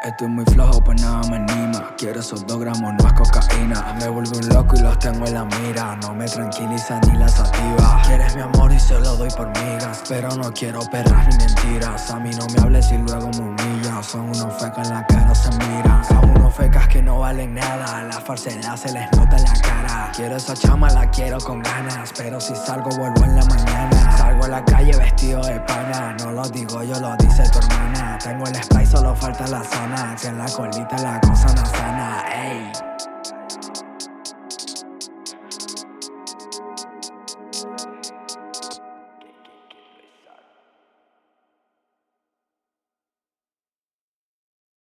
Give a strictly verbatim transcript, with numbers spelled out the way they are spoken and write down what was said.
Estoy muy flojo, pues nada me anima. Quiero esos dos gramos, no es cocaína. Me vuelvo un loco y los tengo en la mira. No me tranquiliza ni la sativa. Quieres mi amor y se lo doy por migas, pero no quiero perras ni mentiras. A mí no me hables y luego me humillas. Son unos fecas en la cara, se miran. Son unos fecas que no valen nada. La falsedad se les nota en la cara. Quiero esa chama, la quiero con ganas, pero si salgo vuelvo en la mañana. Salgo a la calle vestido de pana. No lo digo yo, lo dice tu hermana. Tengo el spray, solo falta la zona, que en la colita la cosa no sana, ey.